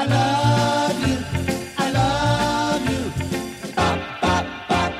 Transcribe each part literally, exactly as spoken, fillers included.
I love you, I love you. Bop, bop, bop.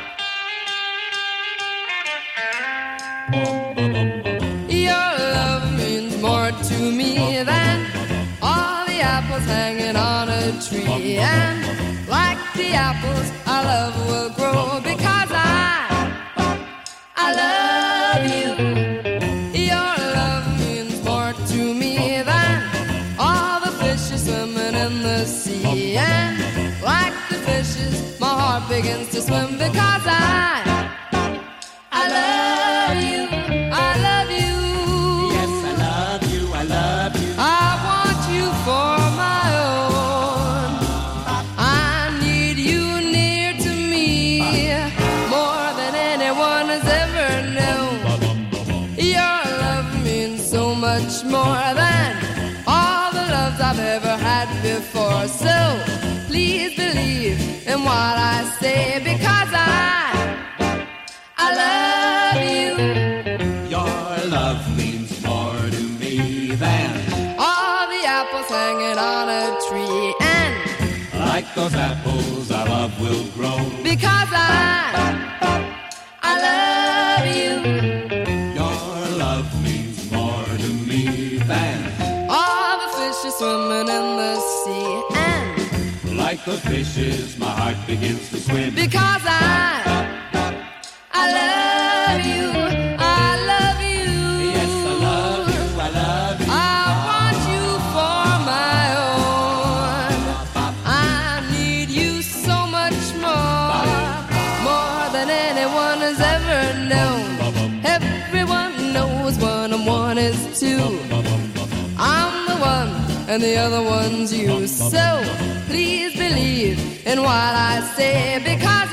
Your love means more to me than all the apples hanging on a tree. And like the apples, our love will grow because I, I love you. Your love means more to me than all the fishes swimming in the sea. And like the fishes, my heart begins to swim because I, I love you, I love you. Yes, I love you, I love you. I want you for my own. I need you near to me more than anyone has ever known. Your love means so much more than all the loves I've ever had before. So please believe in what I say because I, I love you. Your love means more to me than All the apples hanging on a tree. And like those apples, our love will grow. because I, I love you. Your love means more to me than All the fishes swimming in the sea. And like those fishes, my heart begins to swim. because I, I love you, I love you. Yes, I love you, I love you. I want you for my own. I need you so much more, more than anyone has ever known. Everyone knows one and one is two. I'm the one and the other one's you. So please believe in what I say because